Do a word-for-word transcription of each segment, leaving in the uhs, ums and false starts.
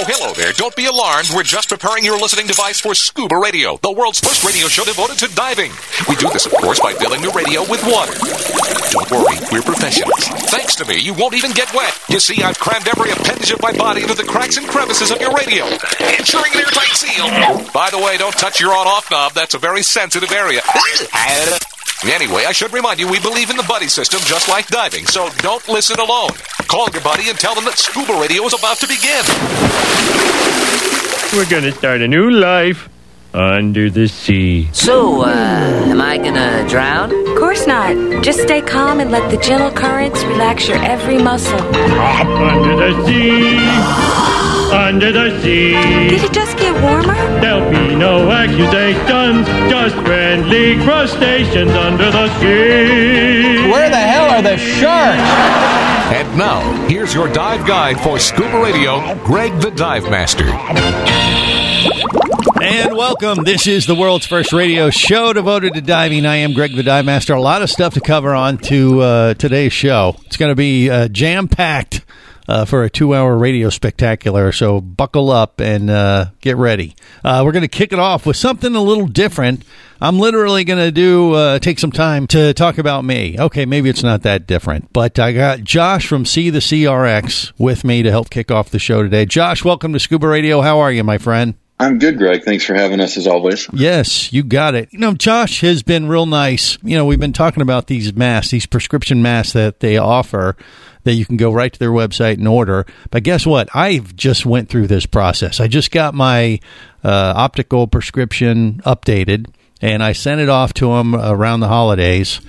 Hello there. Don't be alarmed. We're just preparing your listening device for Scuba Radio, the world's first radio show devoted to diving. We do this, of course, by filling the radio with water. Don't worry, we're professionals. Thanks to me, you won't even get wet. You see, I've crammed every appendage of my body into the cracks and crevices of your radio, ensuring an airtight seal. By the way, don't touch your on-off knob. That's a very sensitive area. Anyway, I should remind you, we believe in the buddy system just like diving, so don't listen alone. Call your buddy and tell them that Scuba Radio is about to begin. We're going to start a new life under the sea. So, uh, am I gonna drown? Of course not. Just stay calm and let the gentle currents relax your every muscle. Under the sea, under the sea. Did it just get warmer? There'll be no accusations, just friendly crustaceans under the sea. Where the hell are the sharks? And now, here's your dive guide for Scuba Radio, Greg the Dive Master. And welcome. This is the world's first radio show devoted to diving. I am Greg the Dive Master. A lot of stuff to cover on to uh, today's show. It's going to be uh, jam-packed uh, for a two-hour radio spectacular, so buckle up and uh, get ready. Uh, we're going to kick it off with something a little different. I'm literally going to do uh, take some time to talk about me. Okay, maybe it's not that different, but I got Josh from See the C R X with me to help kick off the show today. Josh, welcome to Scuba Radio. How are you, my friend? I'm good, Greg. Thanks for having us, as always. Yes, you got it. You know, Josh has been real nice. You know, we've been talking about these masks, these prescription masks that they offer that you can go right to their website and order. But guess what? I've just went through this process. I just got my uh, optical prescription updated, and I sent it off to him around the holidays,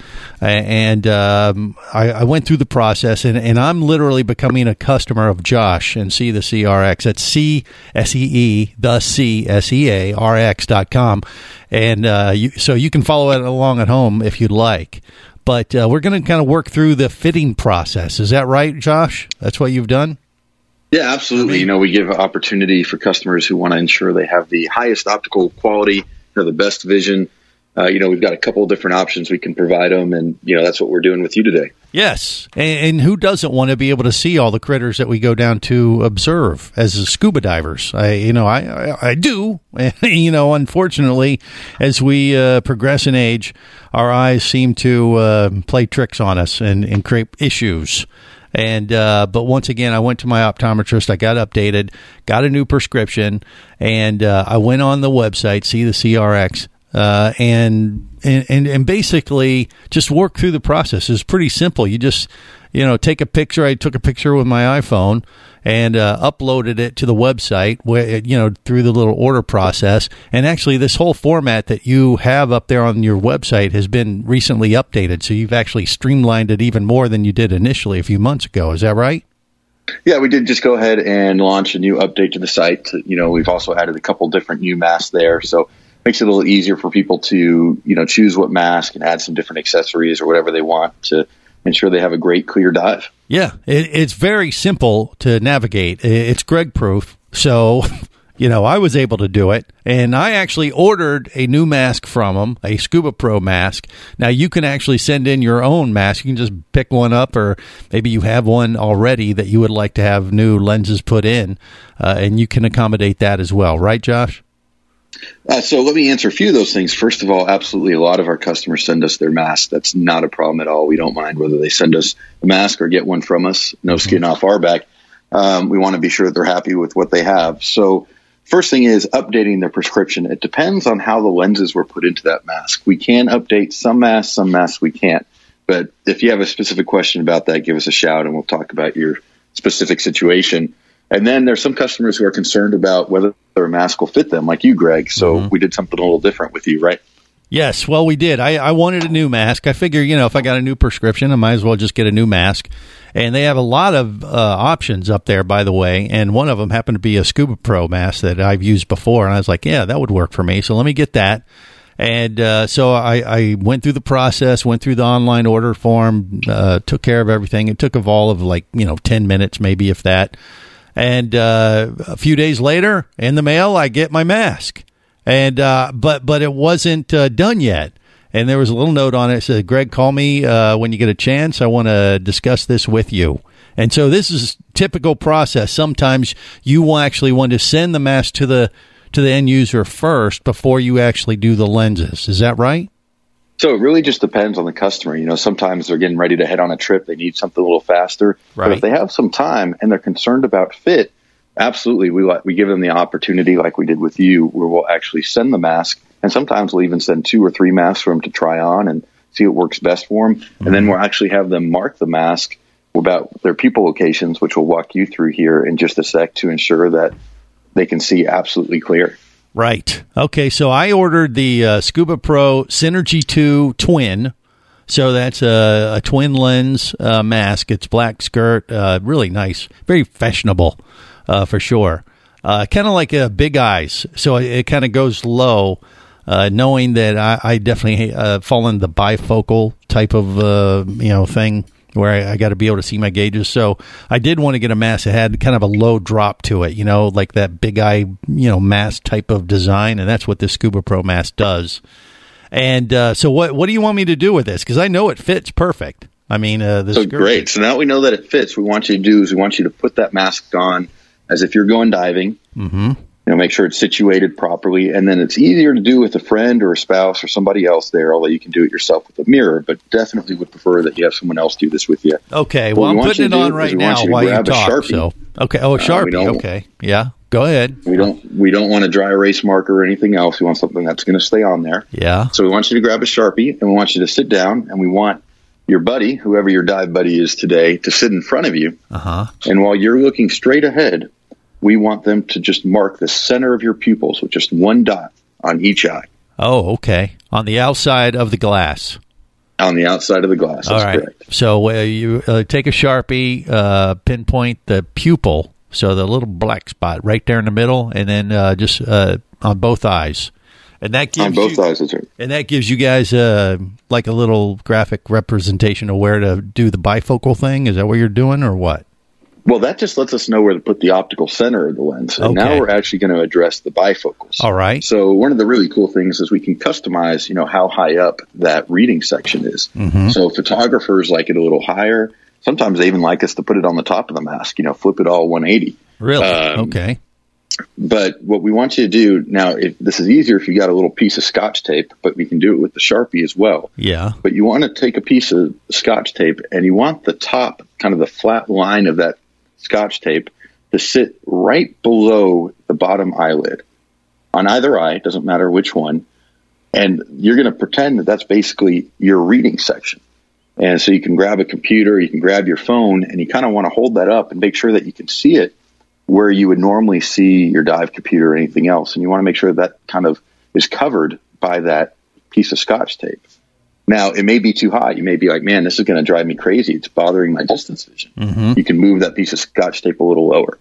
and um, I, I went through the process, and, and I'm literally becoming a customer of Josh and See the C R X. That's C S E E, the C S E A R X dot com, and uh, you, so you can follow it along at home if you'd like. But uh, we're going to kind of work through the fitting process. Is that right, Josh? That's what you've done? Yeah, absolutely. You know, we give an opportunity for customers who want to ensure they have the highest optical quality, or the best vision. Uh, you know, we've got a couple of different options we can provide them, and, you know, that's what we're doing with you today. Yes, and, and who doesn't want to be able to see all the critters that we go down to observe as scuba divers? I, you know, I, I, I do. You know, unfortunately, as we uh, progress in age, our eyes seem to uh, play tricks on us and, and create issues. And uh, but once again, I went to my optometrist. I got updated, got a new prescription, and uh, I went on the website, See the C R X, uh, and, and and basically just work through the process. It's pretty simple. You just, you know, take a picture. I took a picture with my iPhone and uh, uploaded it to the website, where, you know, through the little order process. And actually, this whole format that you have up there on your website has been recently updated. So you've actually streamlined it even more than you did initially a few months ago. Is that right? Yeah, we did just go ahead and launch a new update to the site. You know, we've also added a couple different new masks there. So it makes it a little easier for people to, you know, choose what mask and add some different accessories or whatever they want to ensure they have a great, clear dive. Yeah, it, it's very simple to navigate. It's Greg proof. So, you know, I was able to do it. And I actually ordered a new mask from them, a Scuba Pro mask. Now, you can actually send in your own mask. You can just pick one up, or maybe you have one already that you would like to have new lenses put in, uh, and you can accommodate that as well. Right, Josh? Uh, so let me answer a few of those things. First of all, absolutely, a lot of our customers send us their mask. That's not a problem at all. We don't mind whether they send us a mask or get one from us. No skin off our back. Um, we want to be sure that they're happy with what they have. So first thing is updating their prescription. It depends on how the lenses were put into that mask. We can update some masks, some masks we can't. But if you have a specific question about that, give us a shout and we'll talk about your specific situation. And then there's some customers who are concerned about whether a mask will fit them, like you, Greg. So mm-hmm. we did something a little different with you, right? Yes, well, we did. I, I wanted a new mask. I figure, you know, if I got a new prescription, I might as well just get a new mask. And they have a lot of uh, options up there, by the way. And one of them happened to be a Scuba Pro mask that I've used before. And I was like, yeah, that would work for me. So let me get that. And uh, so I, I went through the process, went through the online order form, uh, took care of everything. It took a all of like, you know, ten minutes, maybe if that. And uh, a few days later, in the mail, I get my mask. And uh, but but it wasn't uh, done yet. and there was a little note on it that said, Greg, call me uh, when you get a chance. I want to discuss this with you. And so this is typical process. Sometimes you will actually want to send the mask to the to the end user first before you actually do the lenses. Is that right? So it really just depends on the customer. You know, sometimes they're getting ready to head on a trip. They need something a little faster. Right. But if they have some time and they're concerned about fit, absolutely, we we give them the opportunity, like we did with you, where we'll actually send the mask. And sometimes we'll even send two or three masks for them to try on and see what works best for them. Mm-hmm. And then we'll actually have them mark the mask about their pupil locations, which we'll walk you through here in just a sec to ensure that they can see absolutely clear. Right. Okay, so I ordered the uh, Scuba Pro Synergy two Twin. So that's a, a twin lens uh, mask. It's black skirt, uh, really nice, very fashionable uh, for sure. Uh, kind of like a Big Eyes, so it, it kind of goes low, uh, knowing that I, I definitely uh, fall into the bifocal type of uh, you know thing where I, I got to be able to see my gauges. So I did want to get a mask that had kind of a low drop to it, you know, like that Big Eye, you know, mask type of design, and that's what this Scuba Pro mask does. And uh, so what what do you want me to do with this? Because I know it fits perfect. I mean, uh, this so great. So now we know that it fits. What we want you to do is we want you to put that mask on as if you're going diving. Mm-hmm. You know, make sure it's situated properly, and then it's easier to do with a friend or a spouse or somebody else there, although you can do it yourself with a mirror, but definitely would prefer that you have someone else do this with you. Okay, well, what I'm we putting it on right now you while you talk. Sharpie. So, okay, oh, a Sharpie, uh, okay, yeah, go ahead. We don't we don't want a dry erase marker or anything else. We want something that's going to stay on there. Yeah. So we want you to grab a Sharpie, and we want you to sit down, and we want your buddy, whoever your dive buddy is today, to sit in front of you. Uh-huh. And while you're looking straight ahead, we want them to just mark the center of your pupils with just one dot on each eye. Oh, okay. On the outside of the glass. On the outside of the glass. That's All right. correct. So uh, you uh, take a Sharpie, uh, pinpoint the pupil, so the little black spot right there in the middle, and then uh, just uh, on both eyes. And that gives on both you, eyes, that's right. And that gives you guys uh, like a little graphic representation of where to do the bifocal thing. Is that what you're doing, or what? Well, that just lets us know where to put the optical center of the lens. And okay. now we're actually going to address the bifocals. All right. So one of the really cool things is we can customize, you know, how high up that reading section is. Mm-hmm. So photographers like it a little higher. Sometimes they even like us to put it on the top of the mask, you know, flip it all one eighty. Really? Um, okay. But what we want you to do now, if this is easier if you got a little piece of Scotch tape, but we can do it with the Sharpie as well. Yeah. But you want to take a piece of Scotch tape and you want the top, kind of the flat line of that Scotch tape to sit right below the bottom eyelid on either eye. It doesn't matter which one. And you're going to pretend that that's basically your reading section. And so you can grab a computer, you can grab your phone, and you kind of want to hold that up and make sure that you can see it where you would normally see your dive computer or anything else. And you want to make sure that kind of is covered by that piece of Scotch tape. Now, it may be too high. You may be like, man, this is going to drive me crazy. It's bothering my distance vision. Mm-hmm. You can move that piece of Scotch tape a little lower.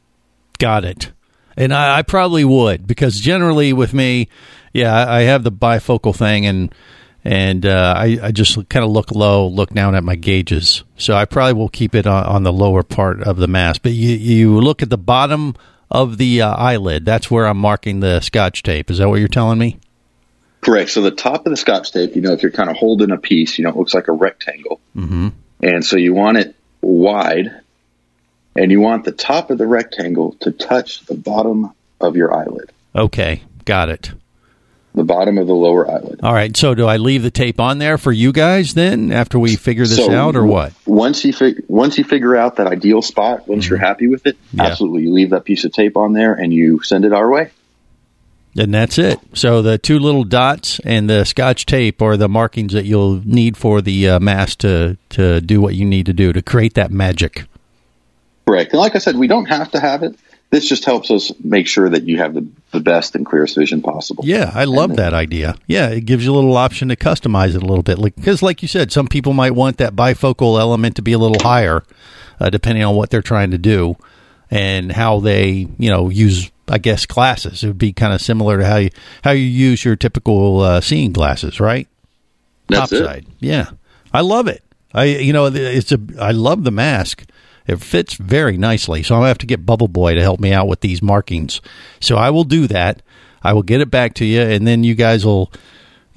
Got it. And I, I probably would, because generally with me, yeah, I, I have the bifocal thing, and and uh, I, I just kind of look low, look down at my gauges. So I probably will keep it on, on the lower part of the mask. But you, you look at the bottom of the uh, eyelid. That's where I'm marking the Scotch tape. Is that what you're telling me? Correct. So the top of the Scotch tape, you know, if you're kind of holding a piece, you know, it looks like a rectangle. Mm-hmm. And so you want it wide, and you want the top of the rectangle to touch the bottom of your eyelid. Okay, got it. The bottom of the lower eyelid. All right, so do I leave the tape on there for you guys then after we figure this so out, or what? Once you, fig- once you figure out that ideal spot, once mm-hmm. you're happy with it, yeah. absolutely, you leave that piece of tape on there and you send it our way. And that's it. So the two little dots and the Scotch tape are the markings that you'll need for the uh, mask to, to do what you need to do to create that magic. Correct. And like I said, we don't have to have it. This just helps us make sure that you have the, the best and clearest vision possible. Yeah, I love that idea. Yeah, it gives you a little option to customize it a little bit. Because like, like you said, some people might want that bifocal element to be a little higher, uh, depending on what they're trying to do and how they, you know, use, I guess, glasses. It would be kind of similar to how you, how you use your typical uh, seeing glasses, right? That's Top it. side. Yeah, I love it. I, you know, it's a, I love the mask. It fits very nicely, so I'll have to get Bubble Boy to help me out with these markings. So I will do that. I will get it back to you, and then you guys will,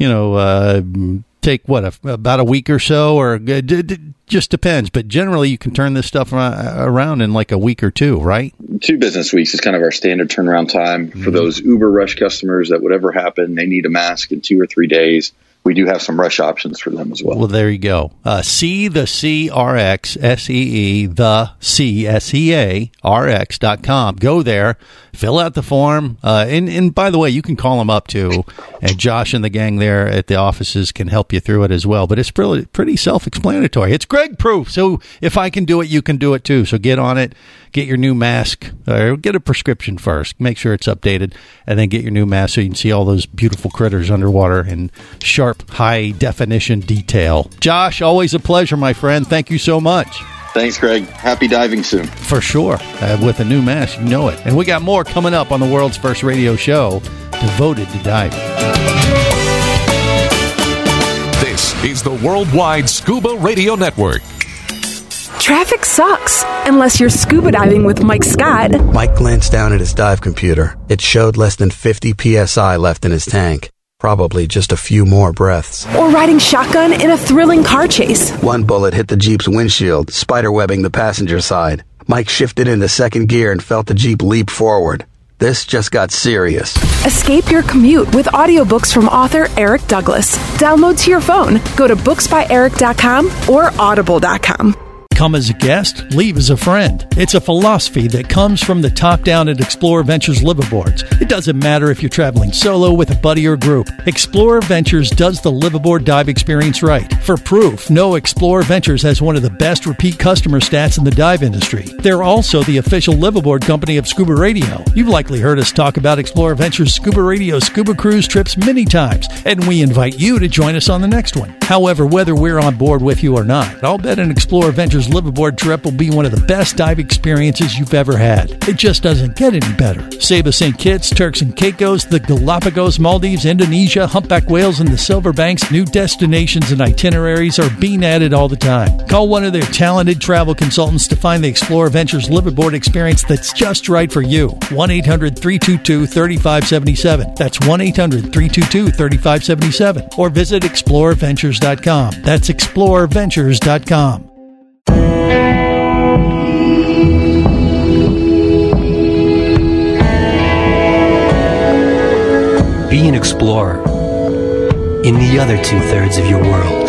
you know, uh, take what a, about a week or so, or it, it just depends. But generally, you can turn this stuff around in like a week or two, right? Two business weeks is kind of our standard turnaround time mm-hmm. for those uber rush customers that whatever happened, they need a mask in two or three days. We do have some rush options for them as well. Well, there you go. Uh, C, the C, R X, S E E, the C, S E A, R X dot com. Go there, fill out the form. Uh, and, and by the way, you can call them up too. And Josh and the gang there at the offices can help you through it as well. But it's pretty, pretty self-explanatory. It's Greg proof. So if I can do it, you can do it too. So get on it. Get your new mask, or get a prescription first. Make sure it's updated, and then get your new mask so you can see all those beautiful critters underwater in sharp, high-definition detail. Josh, always a pleasure, my friend. Thank you so much. Thanks, Greg. Happy diving soon. For sure. Uh, with a new mask, you know it. And we got more coming up on the world's first radio show devoted to diving. This is the Worldwide Scuba Radio Network. Traffic sucks, unless you're scuba diving with Mike Scott. Mike glanced down at his dive computer. It showed less than fifty P S I left in his tank. Probably just a few more breaths. Or riding shotgun in a thrilling car chase. One bullet hit the Jeep's windshield, spiderwebbing the passenger side. Mike shifted into second gear and felt the Jeep leap forward. This just got serious. Escape your commute with audiobooks from author Eric Douglas. Download to your phone. Go to books by eric dot com or audible dot com. Come as a guest, leave as a friend. It's a philosophy that comes from the top down at Explorer Ventures liveaboards. It doesn't matter if you're traveling solo, with a buddy, or group. Explorer Ventures does the liveaboard dive experience right. For proof, know Explorer Ventures has one of the best repeat customer stats in the dive industry. They're also the official liveaboard company of Scuba Radio. You've likely heard us talk about Explorer Ventures Scuba Radio scuba cruise trips many times, and we invite you to join us on the next one. However, whether we're on board with you or not, I'll bet an Explorer Ventures liveaboard trip will be one of the best dive experiences you've ever had. It just doesn't get any better. Saba Saint Kitts, Turks and Caicos, the Galapagos, Maldives, Indonesia, humpback whales, and the Silver Banks, new destinations and itineraries are being added all the time. Call one of their talented travel consultants to find the Explorer Ventures liveaboard experience that's just right for you. one eight hundred three two two three five seven seven. That's one eight hundred three two two three five seven seven. Or visit explorer ventures dot com. That's explorer ventures dot com. Be an explorer in the other two-thirds of your world.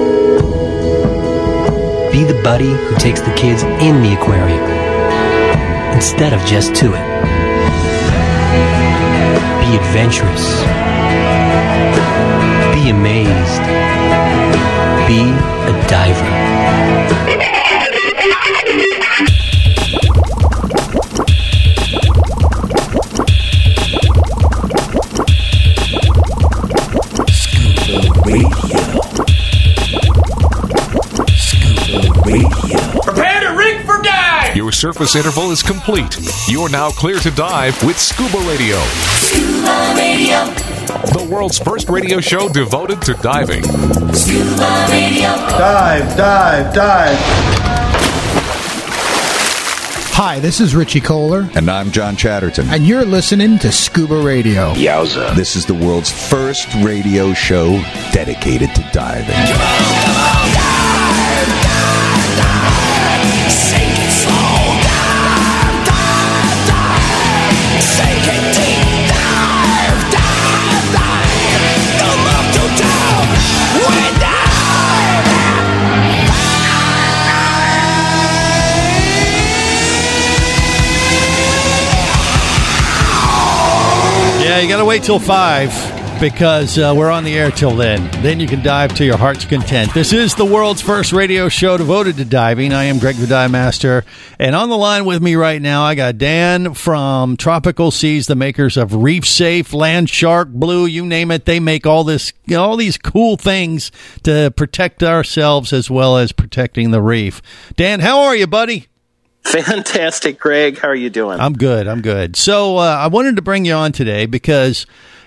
Be the buddy who takes the kids in the aquarium instead of just to it. Be adventurous. Be amazed. Be a diver. Your surface interval is complete. You're now clear to dive with Scuba Radio. Scuba Radio. The world's first radio show devoted to diving. Scuba Radio. Dive, dive, dive. Hi, this is Richie Kohler. And I'm John Chatterton. And you're listening to Scuba Radio. Yowza. This is the world's first radio show dedicated to diving. Come on, come on, dive, dive, dive. Sink it slow, dive, dive, dive. Sink it deep, dive, dive, dive. No love to dive, we dive. Yeah, you got to wait till five because uh, we're on the air till then. Then you can dive to your heart's content. This is the world's first radio show devoted to diving. I am Greg the Dive Master, and on the line with me right now, I got Dan from Tropical Seas, the makers of Reef Safe, Land Shark, Blue, you name it. They make all this, you know, all these cool things to protect ourselves as well as protecting the reef. Dan, how are you, buddy? Fantastic, Greg. How are you doing? I'm good. I'm good. So uh, I wanted to bring you on today because,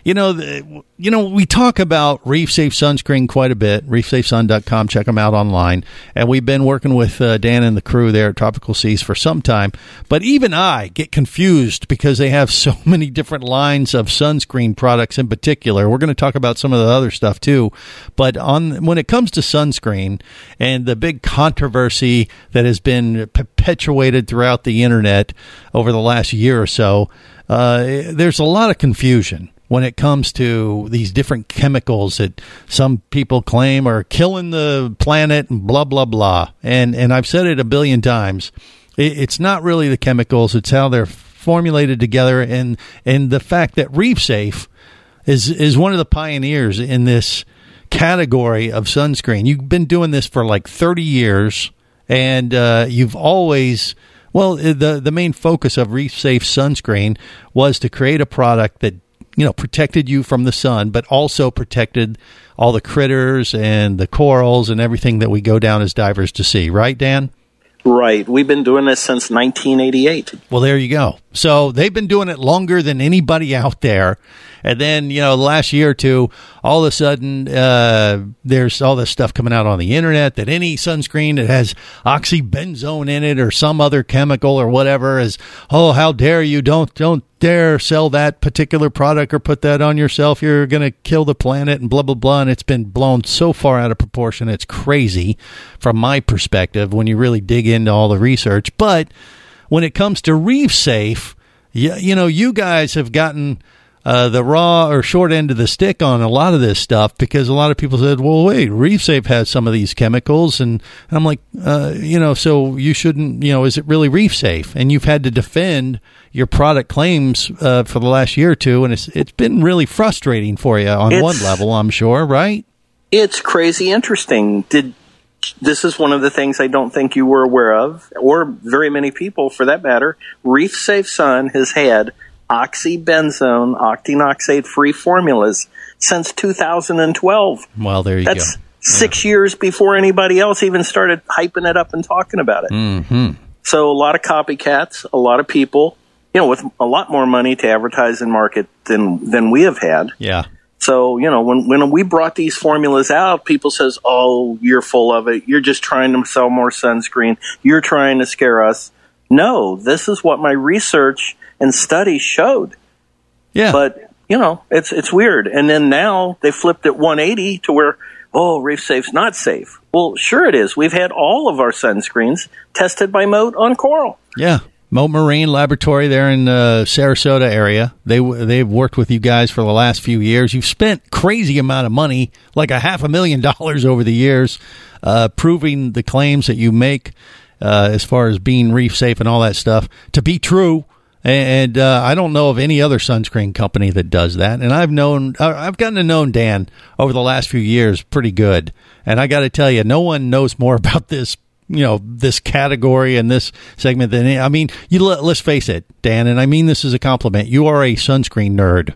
You know, the, you know, we talk about Reef Safe sunscreen quite a bit. reef safe sun dot com. Check them out online. And we've been working with uh, Dan and the crew there at Tropical Seas for some time. But even I get confused because they have so many different lines of sunscreen products in particular. We're going to talk about some of the other stuff too. But on when it comes to sunscreen and the big controversy that has been perpetuated throughout the internet over the last year or so, uh, there's a lot of confusion when it comes to these different chemicals that some people claim are killing the planet and blah, blah, blah. And and I've said it a billion times. It, it's not really the chemicals. It's how they're formulated together. And, and the fact that Reef Safe is, is one of the pioneers in this category of sunscreen. You've been doing this for like thirty years, and uh, you've always... Well, the, the main focus of Reef Safe sunscreen was to create a product that you know, protected you from the sun, but also protected all the critters and the corals and everything that we go down as divers to see. Right, Dan? Right. We've been doing this since nineteen eighty-eight. Well, there you go. So they've been doing it longer than anybody out there. And then, you know, the last year or two, all of a sudden, uh, there's all this stuff coming out on the internet that any sunscreen that has oxybenzone in it or some other chemical or whatever is, oh, how dare you? Don't, don't dare sell that particular product or put that on yourself. You're going to kill the planet and blah, blah, blah. And it's been blown so far out of proportion. It's crazy from my perspective when you really dig into all the research. But when it comes to Reef Safe, you, you know, you guys have gotten uh, the raw or short end of the stick on a lot of this stuff because a lot of people said, well, wait, Reef Safe has some of these chemicals. And, and I'm like, uh, you know, so you shouldn't, you know, is it really Reef Safe? And you've had to defend your product claims uh, for the last year or two, and it's it's been really frustrating for you on It's- one level, I'm sure, right? It's crazy interesting. Did This is one of the things I don't think you were aware of, or very many people for that matter. Reef Safe Sun has had oxybenzone, octinoxate-free formulas since two thousand twelve. Well, there you That's go. six years before anybody else even started hyping it up and talking about it. Mm-hmm. So a lot of copycats, a lot of people, you know, with a lot more money to advertise and market than than we have had. Yeah. So, you know, when when we brought these formulas out, people says, oh, you're full of it. You're just trying to sell more sunscreen. You're trying to scare us. No, this is what my research and studies showed. Yeah. But, you know, it's it's weird. And then now they flipped it one eighty to where, oh, Reef Safe's not safe. Well, sure it is. We've had all of our sunscreens tested by Mote on coral. Yeah. Mote Marine Laboratory there in the Sarasota area. They, they've worked with you guys for the last few years. You've spent crazy amount of money, like a half a million dollars over the years, uh, proving the claims that you make uh, as far as being reef safe and all that stuff to be true. And uh, I don't know of any other sunscreen company that does that. And I've known, I've gotten to know Dan over the last few years pretty good. And I got to tell you, no one knows more about this, you know, this category and this segment than I mean, you let, let's face it, Dan, and I mean this as a compliment. You are a sunscreen nerd.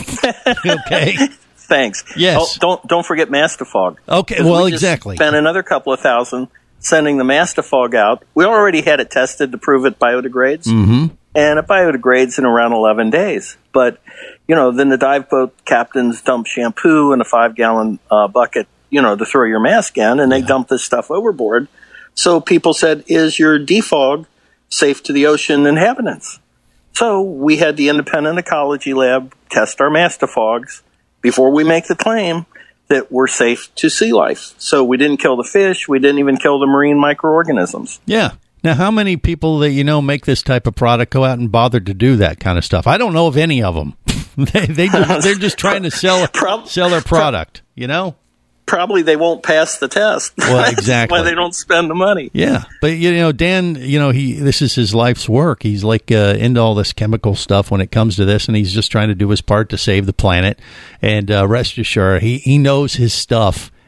Okay. Thanks. Yes. Oh, don't don't forget Mastifog. Okay. Well, we just exactly. Spent another couple of thousand sending the Mastifog out. We already had it tested to prove it biodegrades. Mm-hmm. And it biodegrades in around eleven days. But, you know, then the dive boat captains dump shampoo in a five-gallon uh, bucket, you know, to throw your mask in, and they yeah. dump this stuff overboard. So people said, is your defog safe to the ocean inhabitants? So we had the independent ecology lab test our Mastifogs before we make the claim that we're safe to sea life. So we didn't kill the fish. We didn't even kill the marine microorganisms. Yeah. Now, how many people that you know make this type of product go out and bother to do that kind of stuff? I don't know of any of them. they, they just, they're just trying to sell Prob- sell their product, you know? Probably they won't pass the test. Well, exactly. That's why they don't spend the money. Yeah, but you know, Dan, you know, he this is his life's work. He's like uh, into all this chemical stuff when it comes to this, and he's just trying to do his part to save the planet. And uh, rest assured, he he knows his stuff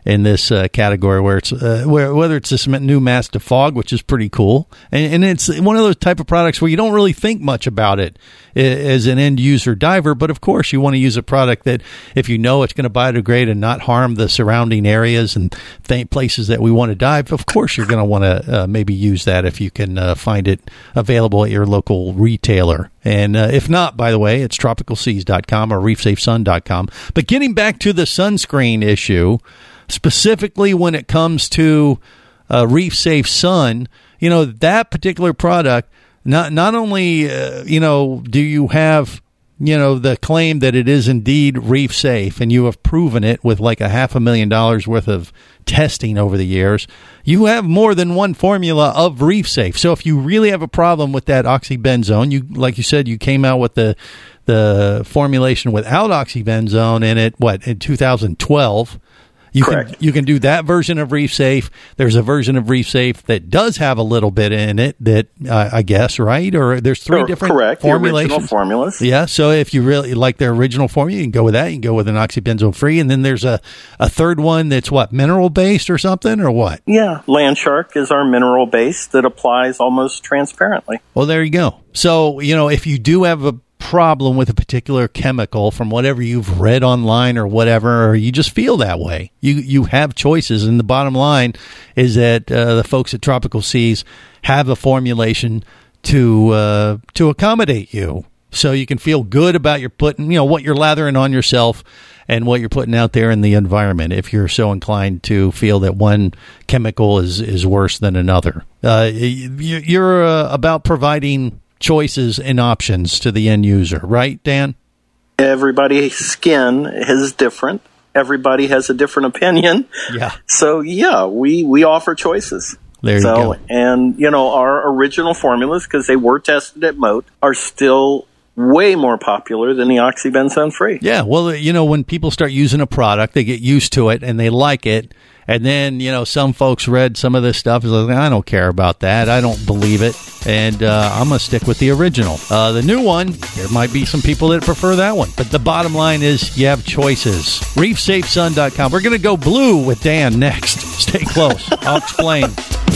in this uh, category where it's uh, where, whether it's this new mask defog, which is pretty cool, and, and it's one of those type of products where you don't really think much about it as an end user diver, but of course you want to use a product that if you know it's going to biodegrade and not harm the surrounding areas and th- places that we want to dive, of course you're going to want to uh, maybe use that if you can uh, find it available at your local retailer. And uh, if not, by the way, it's tropical seas dot com or reef safe sun dot com. But getting back to the sunscreen issue, specifically when it comes to uh, Reef Safe Sun, you know, that particular product, not not only, uh, you know, do you have, you know, the claim that it is indeed reef safe, and you have proven it with like a half a million dollars worth of testing over the years, you have more than one formula of reef safe. So if you really have a problem with that oxybenzone, you, like you said, you came out with the the formulation without oxybenzone in it, what, in two thousand twelve? You Correct. can you can do that version of Reef Safe. There's a version of Reef Safe that does have a little bit in it that uh, I guess, right? Or there's three Or- different correct, the formulations. original formulas. Yeah. So if you really like their original formula, you can go with that. You can go with an oxybenzone free, and then there's a, a third one that's what, mineral based or something, or what? Yeah, Landshark is our mineral base that applies almost transparently. Well, there you go. So you know, if you do have a problem with a particular chemical from whatever you've read online or whatever, or you just feel that way, you you have choices, and the bottom line is that uh, the folks at Tropical Seas have a formulation to uh, to accommodate you, so you can feel good about your putting, you know, what you're lathering on yourself and what you're putting out there in the environment, if you're so inclined to feel that one chemical is is worse than another. Uh, you, you're uh, about providing choices and options to the end user, right, Dan? Everybody's skin is different. Everybody has a different opinion. Yeah. So, yeah, we, we offer choices. There you so, go. And, you know, our original formulas, because they were tested at Moat, are still way more popular than the oxybenzone free. Yeah, well, you know, when people start using a product, they get used to it and they like it. And then, you know, some folks read some of this stuff and like, I don't care about that. I don't believe it. And uh, I'm going to stick with the original. Uh, the new one, there might be some people that prefer that one. But the bottom line is you have choices. reef safe sun dot com. We're going to go blue with Dan next. Stay close. I'll explain.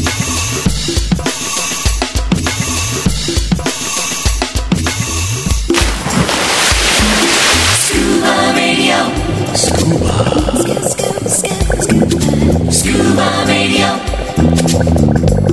Scuba Radio. Scuba. Scuba Radio.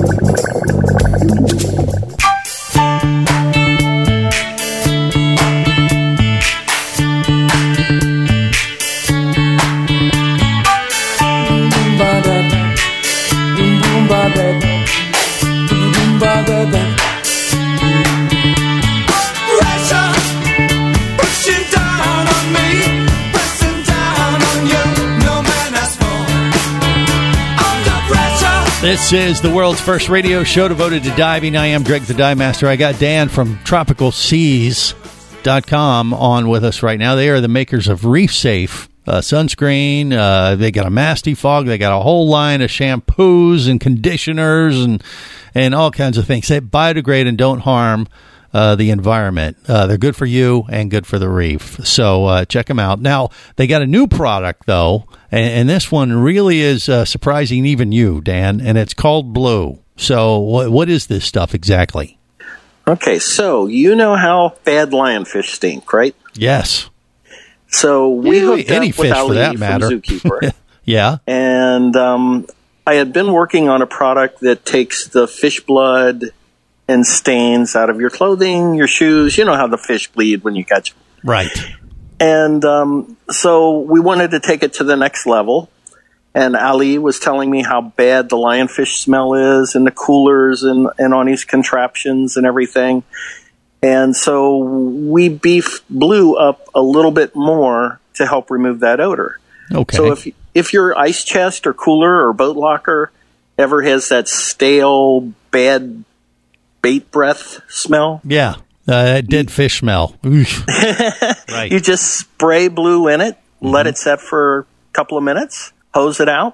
This is the world's first radio show devoted to diving. I am Greg the Dive Master. I got Dan from tropical seas dot com on with us right now. They are the makers of Reef Safe uh, sunscreen. Uh, they got a mask defog. They got a whole line of shampoos and conditioners and and all kinds of things. They biodegrade and don't harm Uh, the environment. Uh, they're good for you and good for the reef. So uh, check them out. Now, they got a new product, though, and, and this one really is uh, surprising even you, Dan, and it's called Blue. So what, what is this stuff exactly? Okay, so you know how bad lionfish stink, right? Yes. So we Yeah, hooked any up fish with for Ali that from matter. Zookeeper. Yeah. And um, I had been working on a product that takes the fish blood and stains out of your clothing, your shoes. You know how the fish bleed when you catch them. Right. And um, so we wanted to take it to the next level. And Ali was telling me how bad the lionfish smell is in the coolers and, and on these contraptions and everything. And so we beefed Blue up a little bit more to help remove that odor. Okay. So if if your ice chest or cooler or boat locker ever has that stale, bad bait breath smell, Yeah. Uh, dead fish smell. Oof. Right. you just spray Blue in it, Mm-hmm. let it set for a couple of minutes, hose it out,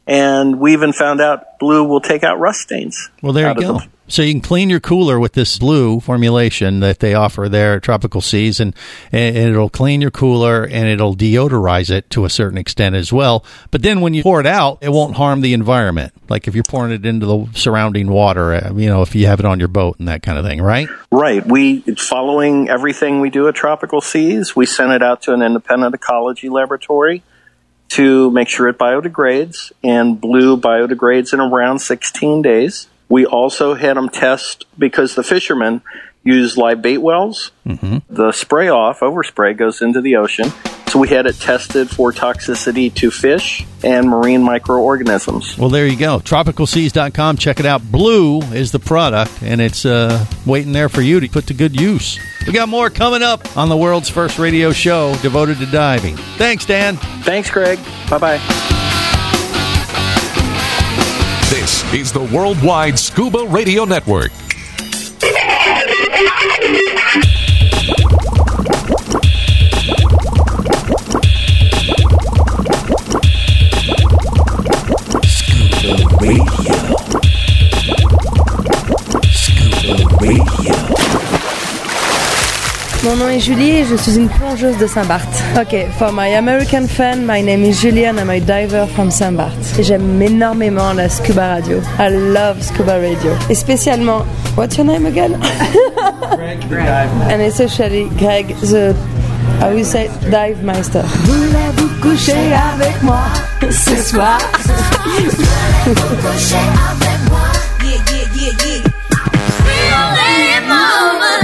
And we even found out Blue will take out rust stains. Well, there you go. The- so you can clean your cooler with this Blue formulation that they offer there at Tropical Seas, and, and it'll clean your cooler and it'll deodorize it to a certain extent as well. But then when you pour it out, it won't harm the environment. Like if you're pouring it into the surrounding water, you know, if you have it on your boat and that kind of thing, right? Right. We, following everything we do at Tropical Seas, we sent it out to an independent ecology laboratory to make sure it biodegrades, and Blue biodegrades in around sixteen days. We also had them test, because the fishermen use live bait wells. Mm-hmm. The spray off, overspray, goes into the ocean. So we had it tested for toxicity to fish and marine microorganisms. Well, there you go. tropical seas dot com. Check it out. Blue is the product, and it's uh, waiting there for you to put to good use. We got more coming up on the world's first radio show devoted to diving. Thanks, Dan. Thanks, Greg. Bye-bye. This is the Worldwide Scuba Radio Network. Scuba Radio. Scuba Radio. Mon nom est Julie et je suis une plongeuse de Saint-Barth. Okay, for my American fan, my name is Julie and I'm a diver from Saint-Barth. J'aime énormément la scuba radio. I love scuba radio. Et spécialement, what's your name again? Greg, the dive master. And especially Greg, the, how you say, dive master. Voulez-vous coucher avec moi ce soir? Voulez-vous coucher avec moi? Yeah, yeah, yeah, yeah. Really, mama.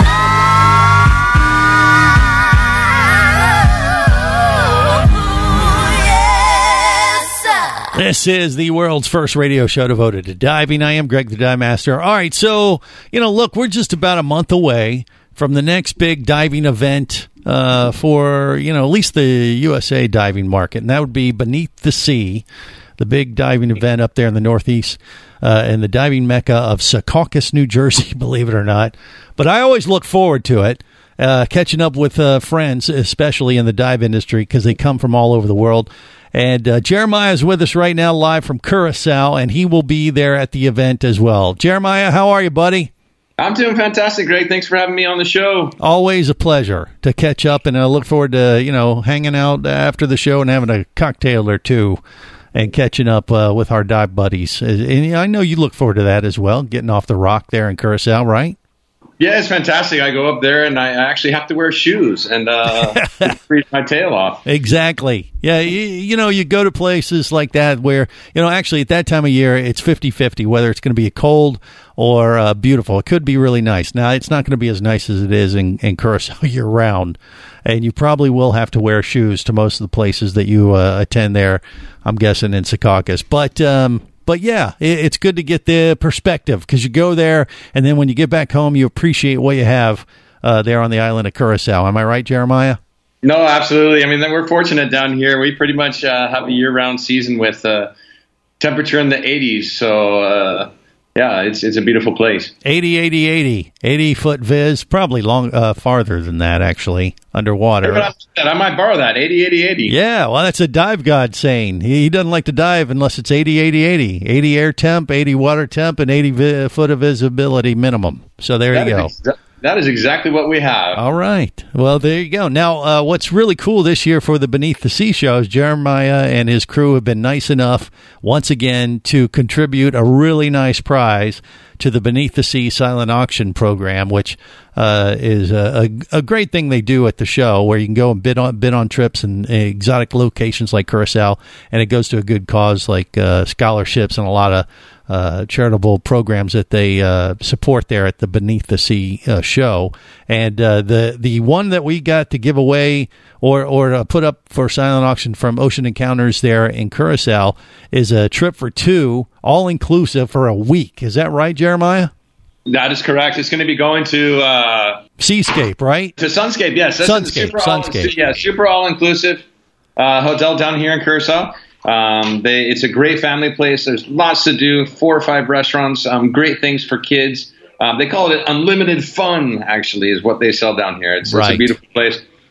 This is the world's first radio show devoted to diving. I am Greg the Dive Master. All right, so, you know, look, we're just about a month away from the next big diving event uh, for, you know, at least the U S A diving market, and that would be Beneath the Sea, the big diving event up there in the Northeast, uh, in the diving mecca of Secaucus, New Jersey, believe it or not. But I always look forward to it. Uh, catching up with uh, friends, especially in the dive industry, because they come from all over the world. And uh, Jeremiah is with us right now live from Curacao, and he will be there at the event as well. Jeremiah, how are you, buddy? I'm doing fantastic, Greg. Thanks for having me on the show. Always a pleasure to catch up, and I look forward to, you know, hanging out after the show and having a cocktail or two and catching up uh, with our dive buddies. And I know you look forward to that as well, getting off the rock there in Curacao, right? Yeah, it's fantastic. I go up there and I actually have to wear shoes and uh, freeze my tail off. Exactly. Yeah, you, you know, you go to places like that where, you know, actually at that time of year, it's fifty-fifty, whether it's going to be cold or uh, beautiful. It could be really nice. Now, it's not going to be as nice as it is in, in Curacao year-round, and you probably will have to wear shoes to most of the places that you uh, attend there, I'm guessing, in Secaucus. But, um But, yeah, it's good to get the perspective, because you go there, and then when you get back home, you appreciate what you have uh, there on the island of Curacao. Am I right, Jeremiah? No, absolutely. I mean, we're fortunate down here. We pretty much uh, have a year-round season with uh, temperature in the eighties. So, uh, yeah, it's it's a beautiful place. eighty, eighty, eighty. eighty-foot viz, probably long uh, farther than that, actually, underwater. Hey, I might borrow that, eighty, eighty, eighty. Yeah, well, that's a dive god saying. He, he doesn't like to dive unless it's eighty, eighty, eighty. eighty air temp, eighty water temp, and eighty vi- foot of visibility minimum. So there that you go. Exa- that is exactly what we have. All right. Well, there you go. Now, uh, what's really cool this year for the Beneath the Sea show is Jeremiah and his crew have been nice enough, once again, to contribute a really nice prize to the Beneath the Sea silent auction program, which uh, is a, a, a great thing they do at the show, where you can go and bid on bid on trips in exotic locations like Curacao, and it goes to a good cause like uh, scholarships and a lot of uh, charitable programs that they uh, support there at the Beneath the Sea uh, show. And uh, the the one that we got to give away or or to put up for silent auction from Ocean Encounters there in Curacao is a trip for two, all inclusive, for a week. Is that right, Jeremiah? That is correct. It's going to be going to uh, Seascape, right? To Sunscape, yes. That's Sunscape, super Sunscape. All, yeah, super all-inclusive uh, hotel down here in Curacao. Um, they, it's a great family place. There's lots to do, four or five restaurants, um, great things for kids. Um, they call it unlimited fun, actually, is what they sell down here. It's, right. It's a beautiful place.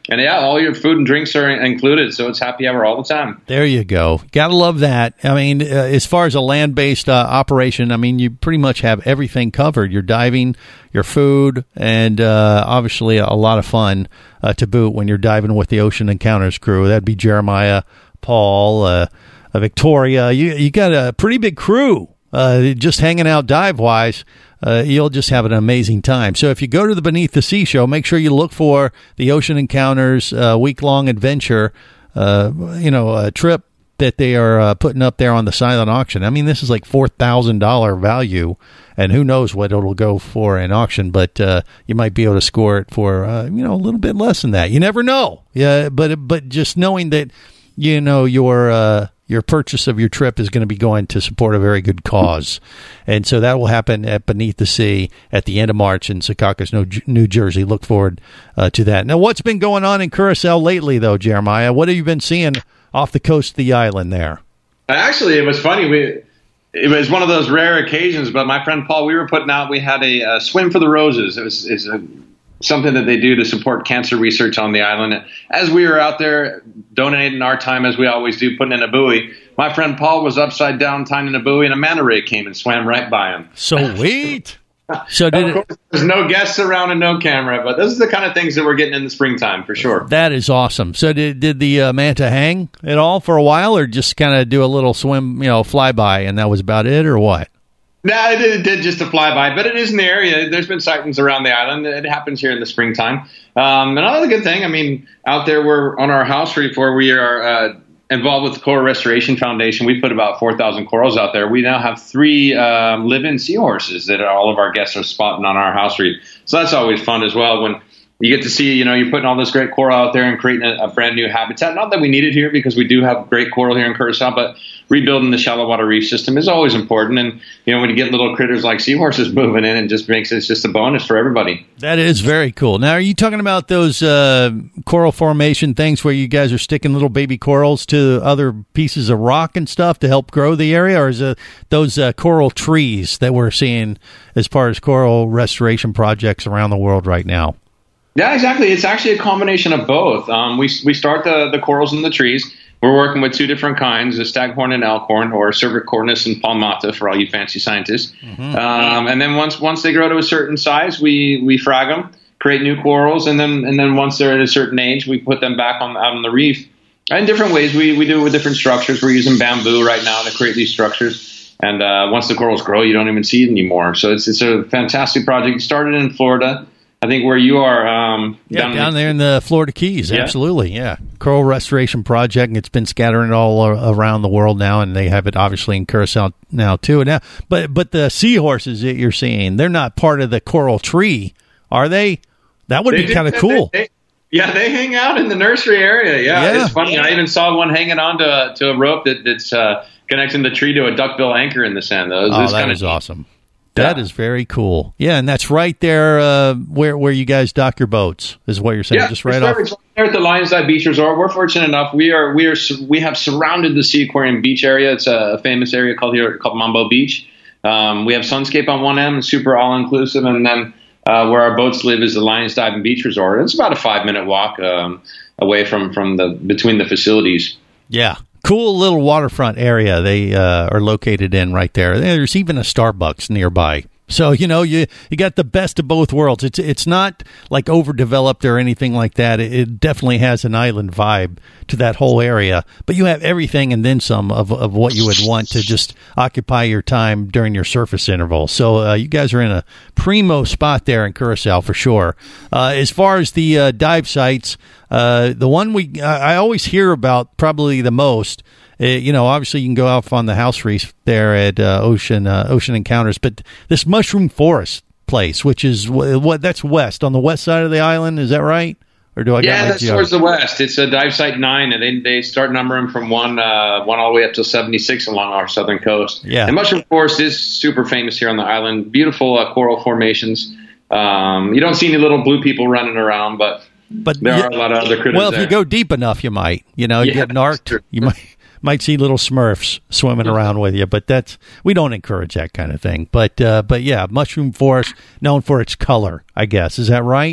and yeah, all your food and drinks are included, so it's happy hour all the time. There you go. Gotta love that. I mean, uh, as far as a land-based uh, operation, I mean, you pretty much have everything covered. Your diving, your food, and uh, obviously a lot of fun uh, to boot when you're diving with the Ocean Encounters crew. That'd be Jeremiah, Paul, uh, uh, Victoria. You you got a pretty big crew uh, just hanging out dive-wise. Uh, you'll just have an amazing time. So if you go to the Beneath the Sea show, make sure you look for the Ocean Encounters uh, week-long adventure, uh, you know, a trip that they are uh, putting up there on the silent auction. I mean, this is like four thousand dollars value, and who knows what it'll go for in auction, but uh, you might be able to score it for, uh, you know, a little bit less than that. You never know. Yeah, but but just knowing that, you know, your uh, your purchase of your trip is going to be going to support a very good cause. And so that will happen at Beneath the Sea at the end of March in Secaucus, New Jersey. Look forward uh, to that. Now, what's been going on in Curacao lately, though, Jeremiah? What have you been seeing off the coast of the island there? Actually, it was funny. We It was one of those rare occasions, but my friend Paul, we were putting out, we had a, a Swim for the Roses. It was it's a something that they do to support cancer research on the island. As we were out there donating our time, as we always do, putting in a buoy, my friend Paul was upside down tying in a buoy, and a manta ray came and swam right by him. Sweet. So did of course, it, there's no guests around and no camera, but those are the kind of things that we're getting in the springtime for sure. That is awesome. So did did the uh, manta hang at all for a while, or just kind of do a little swim, you know, flyby, and that was about it, or what? No, it did, it did just a flyby, but it is in the area. There's been sightings around the island. It happens here in the springtime. Um, another good thing, I mean, out there we're on our house reef where we are uh, involved with the Coral Restoration Foundation. We put about four thousand corals out there. We now have three uh, live-in seahorses that all of our guests are spotting on our house reef. So that's always fun as well when you get to see, you know, you're putting all this great coral out there and creating a, a brand new habitat. Not that we need it here because we do have great coral here in Curacao, but rebuilding the shallow water reef system is always important. And, you know, when you get little critters like seahorses moving in, it just makes it just a bonus for everybody. That is very cool. Now, are you talking about those uh, coral formation things where you guys are sticking little baby corals to other pieces of rock and stuff to help grow the area? Or is it those uh, coral trees that we're seeing as far as coral restoration projects around the world right now? Yeah, exactly. It's actually a combination of both. Um, we we start the, the corals in the trees. We're working with two different kinds, the staghorn and elkhorn, or cervicornis and palmata for all you fancy scientists. Mm-hmm. Um, and then once once they grow to a certain size, we, we frag them, create new corals, and then and then once they're at a certain age, we put them back on out on the reef. In different ways, we, we do it with different structures. We're using bamboo right now to create these structures. And uh, once the corals grow, you don't even see it anymore. So it's it's a fantastic project. It started in Florida. I think where you are. Um, yeah, down, down there in the Florida Keys. Yeah. Absolutely, yeah. Coral Restoration Project, and it's been scattering all around the world now, and they have it obviously in Curacao now too. Now, but but the seahorses that you're seeing, they're not part of the coral tree, are they? That would they be kind of they, cool. They, they, yeah, they hang out in the nursery area. Yeah, yeah. It's funny. I even saw one hanging on to a, to a rope that, that's uh, connecting the tree to a duckbill anchor in the sand. Though. Oh, that is of awesome. That is very cool. Yeah, and that's right there uh, where where you guys dock your boats, is what you're saying. Yeah, just right it's off. right there at the Lions Dive Beach Resort. We're fortunate enough. We are we are we have surrounded the Sea Aquarium beach area. It's a famous area called here called Mambo Beach. Um, we have Sunscape on one end, super all inclusive, and then uh, where our boats live is the Lions Dive and Beach Resort. It's about a five minute walk um, away from from the between the facilities. Yeah. Cool little waterfront area they uh, are located in right there. There's even a Starbucks nearby. So, you know, you you got the best of both worlds. It's it's not like overdeveloped or anything like that. It, it definitely has an island vibe to that whole area. But you have everything and then some of, of what you would want to just occupy your time during your surface interval. So uh, you guys are in a primo spot there in Curacao for sure. Uh, as far as the uh, dive sites, uh, the one we I always hear about probably the most, Uh, you know, obviously you can go off on the house reef there at uh, Ocean uh, Ocean Encounters, but this Mushroom Forest place, which is what, what that's west on the west side of the island, is that right? Or do I? Yeah, got that's towards the west. It's a dive site nine, and they they start numbering from one uh, one all the way up to seventy-six along our southern coast. Yeah, and Mushroom Forest is super famous here on the island. Beautiful uh, coral formations. Um, you don't see any little blue people running around, but but there yeah, are a lot of other critters. Well, if there. you go deep enough, you might. You know, you yeah, get narked. You might. Might see little Smurfs swimming around with you, but that's we don't encourage that kind of thing. But uh, but yeah, Mushroom Forest, known for its color, I guess. Is that right?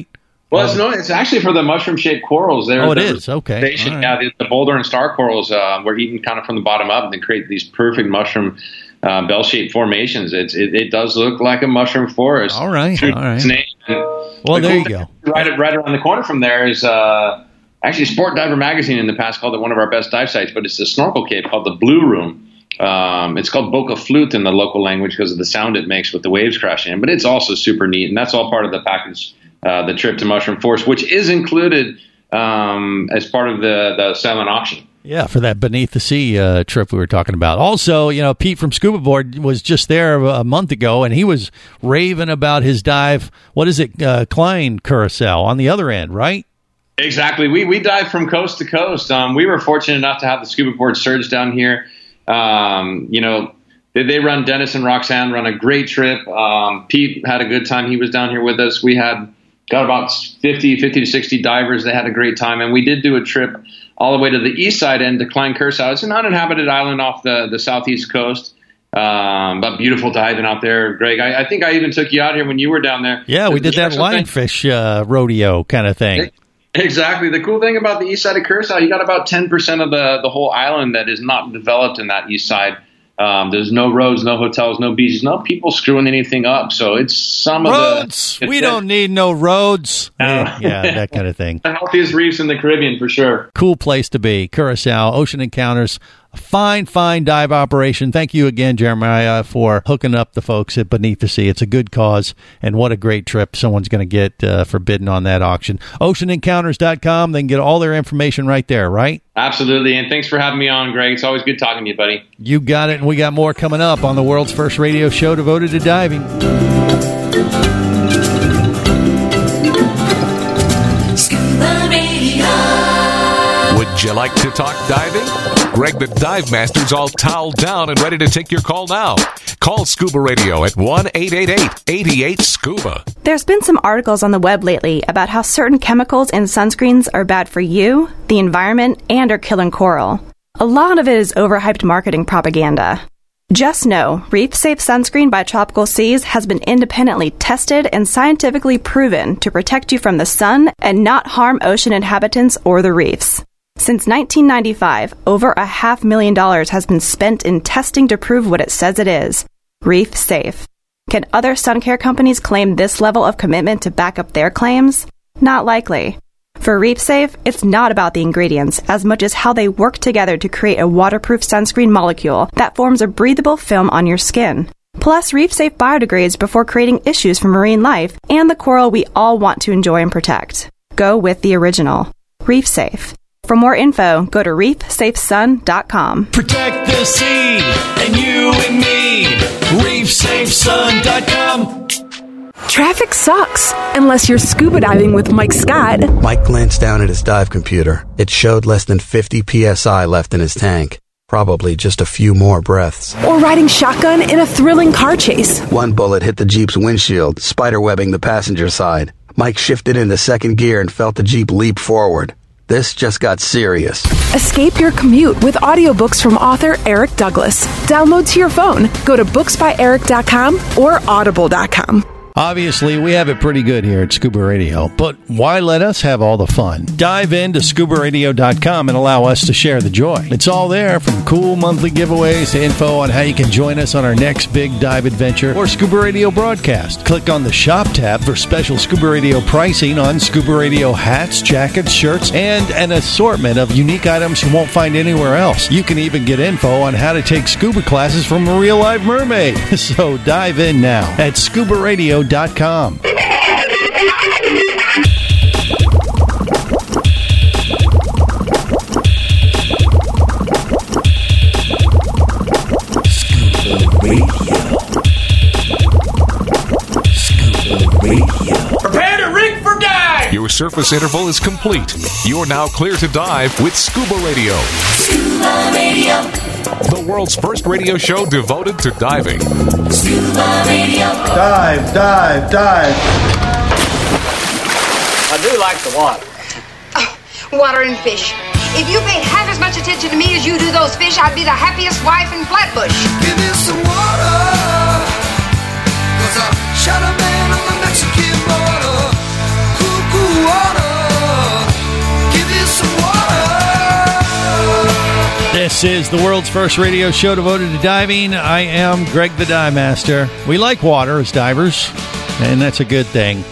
Well, it's no, it's actually for the mushroom-shaped corals. There, Oh, it there is. Okay. Station, All Yeah, right. the, the boulder and star corals uh, were eaten kind of from the bottom up, and they create these perfect mushroom uh, bell-shaped formations. It's it, it does look like a mushroom forest. All right. Through All right. its name. And Well, the there you thing go. Right, right around the corner from there is uh, actually Sport Diver Magazine in the past called it one of our best dive sites, but it's a snorkel cave called the Blue Room. Um, it's called Boca Flute in the local language because of the sound it makes with the waves crashing in, but it's also super neat, and that's all part of the package, uh, the trip to Mushroom Forest, which is included um, as part of the, the silent auction. Yeah, for that Beneath the Sea uh, trip we were talking about. Also, you know, Pete from Scuba Board was just there a month ago, and he was raving about his dive. What is it, uh, Klein Curacao on the other end, right? Exactly. We we dive from coast to coast. Um, we were fortunate enough to have the Scuba Board Surge down here. Um, you know, they, they run, Dennis and Roxanne run a great trip. Um, Pete had a good time. He was down here with us. We had got about fifty, fifty to sixty divers. They had a great time. And we did do a trip all the way to the east side end to Klein Curacao. It's an uninhabited island off the, the southeast coast. Um, but beautiful diving out there, Greg. I, I think I even took you out here when you were down there. Yeah, we The did that special thing- lionfish uh, rodeo kind of thing. Exactly. The cool thing about the east side of Curacao, you got about ten percent of the, the whole island that is not developed in that east side. Um, there's no roads, no hotels, no beaches, no people screwing anything up. So it's some Roads! of the... We don't need no roads. Yeah, yeah, that kind of thing. The healthiest reefs in the Caribbean, for sure. Cool place to be. Curacao, Ocean Encounters. A fine, fine dive operation. Thank you again, Jeremiah, for hooking up the folks at Beneath the Sea. It's a good cause, and what a great trip someone's going to get uh, for bidding on that auction. ocean encounters dot com. They can get all their information right there, right? Absolutely, and thanks for having me on, Greg. It's always good talking to you, buddy. You got it, and we got more coming up on the world's first radio show devoted to diving. Scuba Radio. Would you like to talk diving? Greg the Dive Master's all toweled down and ready to take your call now. Call Scuba Radio at one eight eight eight, eight eight, SCUBA. There's been some articles on the web lately about how certain chemicals in sunscreens are bad for you, the environment, and are killing coral. A lot of it is overhyped marketing propaganda. Just know, Reef Safe Sunscreen by Tropical Seas has been independently tested and scientifically proven to protect you from the sun and not harm ocean inhabitants or the reefs. Since nineteen ninety-five, over a half million dollars has been spent in testing to prove what it says it is, Reef Safe. Can other sun care companies claim this level of commitment to back up their claims? Not likely. For Reef Safe, it's not about the ingredients as much as how they work together to create a waterproof sunscreen molecule that forms a breathable film on your skin. Plus, Reef Safe biodegrades before creating issues for marine life and the coral we all want to enjoy and protect. Go with the original. Reef Safe. For more info, go to reef safe sun dot com. Protect the sea and you and me. reef safe sun dot com. Traffic sucks, unless you're scuba diving with Mike Scott. Mike glanced down at his dive computer. It showed less than fifty P S I left in his tank. Probably just a few more breaths. Or riding shotgun in a thrilling car chase. One bullet hit the Jeep's windshield, spiderwebbing the passenger side. Mike shifted into second gear and felt the Jeep leap forward. This just got serious. Escape your commute with audiobooks from author Eric Douglas. Download to your phone. Go to books by eric dot com or audible dot com. Obviously, we have it pretty good here at Scuba Radio, but why let us have all the fun? Dive into scuba radio dot com and allow us to share the joy. It's all there, from cool monthly giveaways to info on how you can join us on our next big dive adventure or Scuba Radio broadcast. Click on the Shop tab for special Scuba Radio pricing on Scuba Radio hats, jackets, shirts, and an assortment of unique items you won't find anywhere else. You can even get info on how to take scuba classes from a real-life mermaid. So dive in now at scuba radio dot com. Prepare to rig for dive! Your surface interval is complete. You're now clear to dive with Scuba Radio. Scuba Radio. The world's first radio show devoted to diving. Scuba Radio. Dive, dive, dive. I do like the water. Water and fish. If you paid half as much attention to me as you do those fish, I'd be the happiest wife in Flatbush. Give me some water, 'cause I shot a man on the Mexican border. Cuckoo, This is the world's first radio show devoted to diving. I am Greg the Dive Master. We like water as divers, and that's a good thing.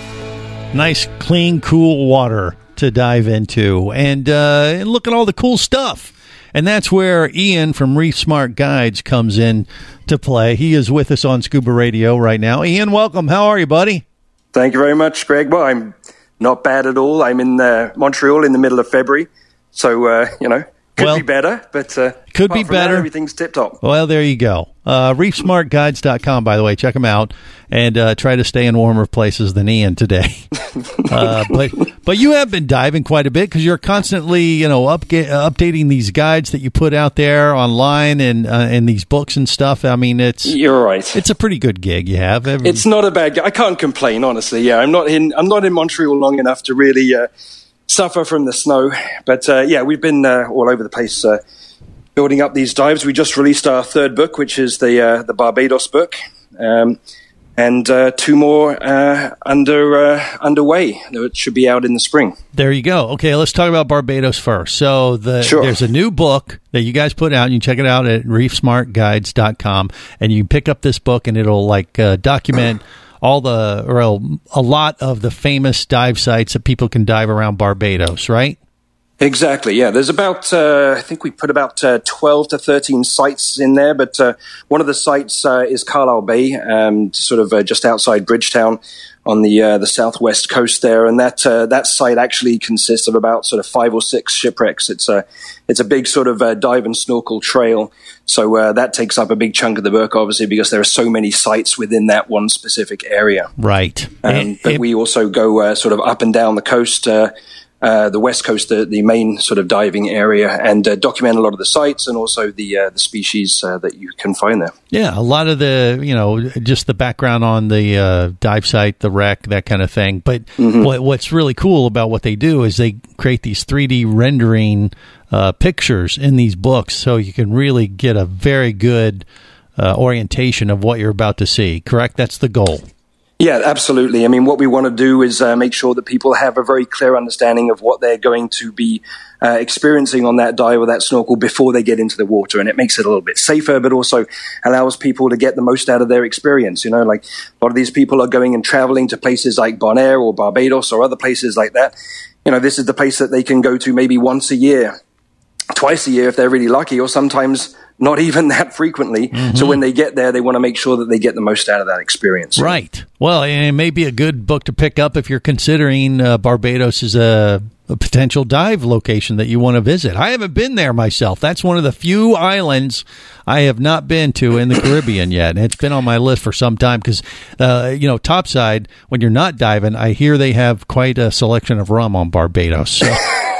Nice, clean, cool water to dive into. And, uh, and look at all the cool stuff. And that's where Ian from Reef Smart Guides comes in to play. He is with us on Scuba Radio right now. Ian, welcome. How are you, buddy? Thank you very much, Greg. Well, I'm not bad at all. I'm in uh, Montreal in the middle of February. So, uh, you know, could well, be better, but uh, could be better. That, everything's tip-top. Well, there you go. Uh, reef smart guides dot com, by the way. Check them out and uh, try to stay in warmer places than Ian today. uh, but but you have been diving quite a bit because you're constantly, you know, up, get, uh, updating these guides that you put out there online and uh, and these books and stuff. I mean, it's you're right. It's a pretty good gig you have. Every, it's not a bad gig. I can't complain, honestly. Yeah, I'm not in. I'm not in Montreal long enough to really uh, suffer from the snow. But uh, yeah, we've been uh, all over the place. Uh, building up these dives. We just released our third book, which is the uh, the Barbados book, um, and uh, two more uh, under uh, underway. It should be out in the spring. There you go. Okay, let's talk about Barbados first. So the, sure. there's a new book that you guys put out. You can check it out at reef smart guides dot com, and you can pick up this book, and it'll like uh, document all the or a lot of the famous dive sites that people can dive around Barbados, right? Exactly, yeah. There's about, uh, I think we put about uh, twelve to thirteen sites in there, but uh, one of the sites uh, is Carlisle Bay, um, sort of uh, just outside Bridgetown on the uh, the southwest coast there, and that uh, that site actually consists of about sort of five or six shipwrecks. It's a it's a big sort of uh, dive and snorkel trail, so uh, that takes up a big chunk of the book, obviously, because there are so many sites within that one specific area. Right. Um, it, but it, we also go uh, sort of up and down the coast. Uh, Uh, the west coast, the, the main sort of diving area, and uh, document a lot of the sites and also the uh, the species uh, that you can find there. Yeah, a lot of the, you know, just the background on the uh, dive site, the wreck, that kind of thing. But mm-hmm. what, what's really cool about what they do is they create these three D rendering uh, pictures in these books, so you can really get a very good uh, orientation of what you're about to see. Correct? That's the goal. Yeah, absolutely. I mean, what we want to do is uh, make sure that people have a very clear understanding of what they're going to be uh, experiencing on that dive or that snorkel before they get into the water. And it makes it a little bit safer, but also allows people to get the most out of their experience. You know, like a lot of these people are going and traveling to places like Bonaire or Barbados or other places like that. You know, this is the place that they can go to maybe once a year, twice a year if they're really lucky, or sometimes not even that frequently. Mm-hmm. So when they get there, they want to make sure that they get the most out of that experience. Right. Well, and it may be a good book to pick up if you're considering uh, Barbados as a, a potential dive location that you want to visit. I haven't been there myself. That's one of the few islands I have not been to in the Caribbean yet. And it's been on my list for some time because, uh, you know, topside, when you're not diving, I hear they have quite a selection of rum on Barbados. So.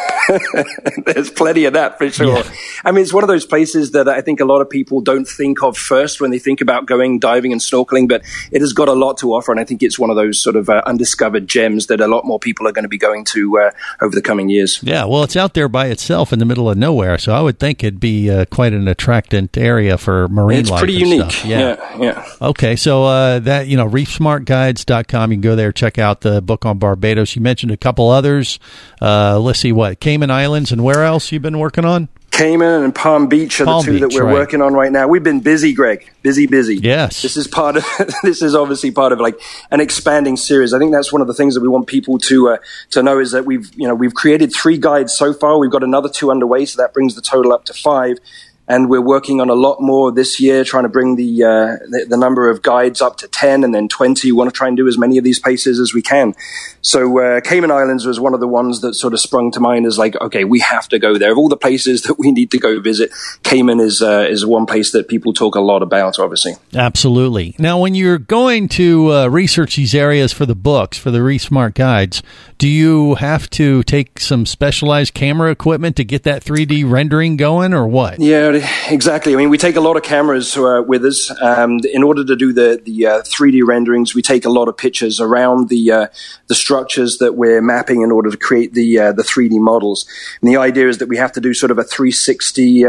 There's plenty of that for sure. Yeah. I mean, it's one of those places that I think a lot of people don't think of first when they think about going diving and snorkeling, but it has got a lot to offer. And I think it's one of those sort of uh, undiscovered gems that a lot more people are going to be going to uh, over the coming years. Yeah, well, it's out there by itself in the middle of nowhere. So I would think it'd be uh, quite an attractant area for marine it's life. It's pretty and unique. Stuff. Yeah. yeah, yeah. Okay, so uh, that, you know, reef smart guides dot com. You can go there, check out the book on Barbados. You mentioned a couple others. Uh, let's see what, Cayman Islands and where else you've been working on? Cayman and Palm Beach are Palm the two Beach, that we're right. working on right now. We've been busy, Greg. Busy, busy. Yes. This is part of, this is obviously part of like an expanding series. I think that's one of the things that we want people to, uh, to know is that we've, you know, we've created three guides so far. We've got another two underway, so that brings the total up to five. And we're working on a lot more this year, trying to bring the, uh, the the number of guides up to ten and then twenty. We want to try and do as many of these places as we can. So uh, Cayman Islands was one of the ones that sort of sprung to mind as like, okay, we have to go there. Of all the places that we need to go visit, Cayman is uh, is one place that people talk a lot about, obviously. Absolutely. Now, when you're going to uh, research these areas for the books, for the Reef Smart Guides, do you have to take some specialized camera equipment to get that three D rendering going or what? Yeah, exactly. I mean, we take a lot of cameras uh, with us. Um, in order to do the, the uh, three D renderings, we take a lot of pictures around the uh, the structures that we're mapping in order to create the uh, the three D models. And the idea is that we have to do sort of a three sixty uh,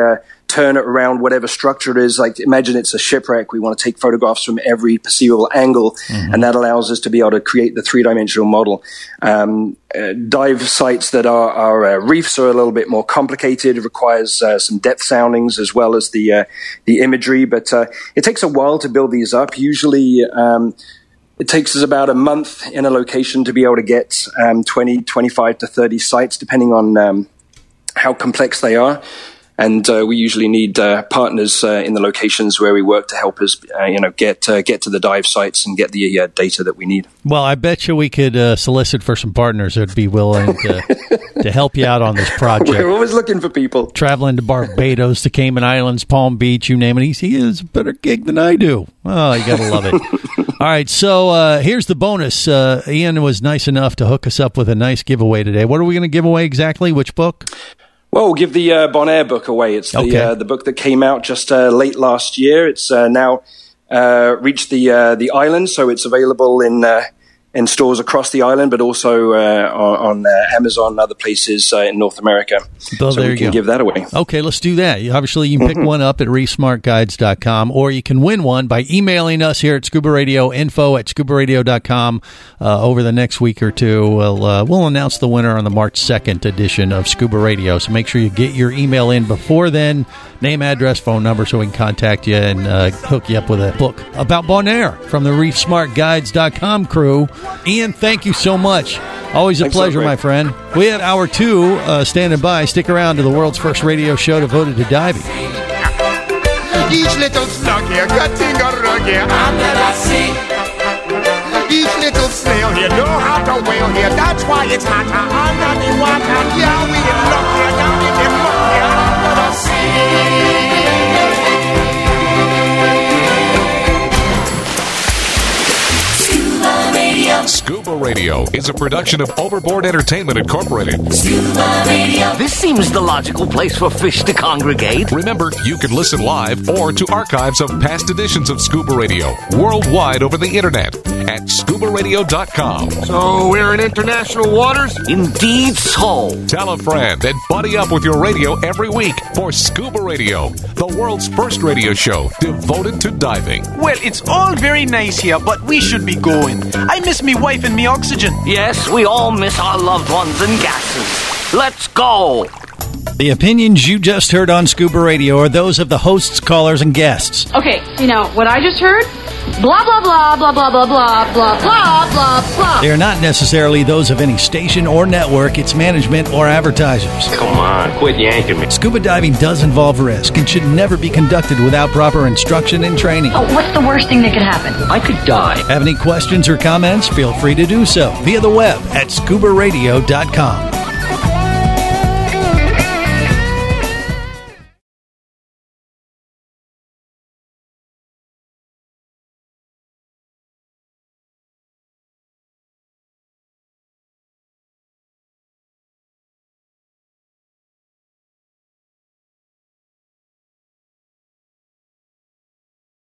turn it around whatever structure it is. Like imagine it's a shipwreck. We want to take photographs from every perceivable angle, mm-hmm. and that allows us to be able to create the three-dimensional model. Um, uh, dive sites that are, are uh, reefs are a little bit more complicated. It requires uh, some depth soundings as well as the uh, the imagery, but uh, it takes a while to build these up. Usually um, it takes us about a month in a location to be able to get um, twenty, twenty-five to thirty sites, depending on um, how complex they are. And uh, we usually need uh, partners uh, in the locations where we work to help us, uh, you know, get uh, get to the dive sites and get the uh, data that we need. Well, I bet you we could uh, solicit for some partners that would be willing to to help you out on this project. We're always looking for people. Traveling to Barbados, the Cayman Islands, Palm Beach, you name it. He, he is a better gig than I do. Oh, you got to love it. All right, so uh, here's the bonus. Uh, Ian was nice enough to hook us up with a nice giveaway today. What are we going to give away exactly? Which book? Well, we'll give the uh, Bonaire book away. It's the okay. uh, the book that came out just uh, late last year. It's uh, now uh, reached the uh, the island, so it's available in uh, in stores across the island, but also uh, on, on uh, Amazon and other places uh, in North America. Well, so there we you can go. give that away. Okay, let's do that. Obviously, you can pick mm-hmm. one up at reef smart guides dot com, or you can win one by emailing us here at Scuba Radio, info at scuba radio dot com. Uh, over the next week or two, we'll, uh, we'll announce the winner on the March second edition of Scuba Radio. So make sure you get your email in before then, name, address, phone number, so we can contact you and uh, hook you up with a book about Bonaire from the reef smart guides dot com crew. Ian, thank you so much. Always a Thanks pleasure, so my friend. We have hour two uh, standing by. Stick around to the world's first radio show devoted to diving. Each little slug here, cutting a rug here under the sea. Each little snail here know how to whale here. That's why it's hotter under the water. Yeah, we in luck here, down in the muck here under the sea. Scuba Radio is a production of Overboard Entertainment Incorporated. Scuba Radio. This seems the logical place for fish to congregate. Remember, you can listen live or to archives of past editions of Scuba Radio worldwide over the internet at scuba radio dot com. So we're in international waters? Indeed so. Tell a friend and buddy up with your radio every week for Scuba Radio, the world's first radio show devoted to diving. Well, it's all very nice here, but we should be going. I miss me wife and me oxygen. Yes, we all miss our loved ones and gases. Let's go. The opinions you just heard on Scuba Radio are those of the hosts, callers, and guests. Okay, you know, what I just heard? Blah, blah, blah, blah, blah, blah, blah, blah, blah, blah, blah. They are not necessarily those of any station or network, its management, or advertisers. Come on, quit yanking me. Scuba diving does involve risk and should never be conducted without proper instruction and training. Oh, what's the worst thing that could happen? I could die. Have any questions or comments? Feel free to do so via the web at scuba radio dot com.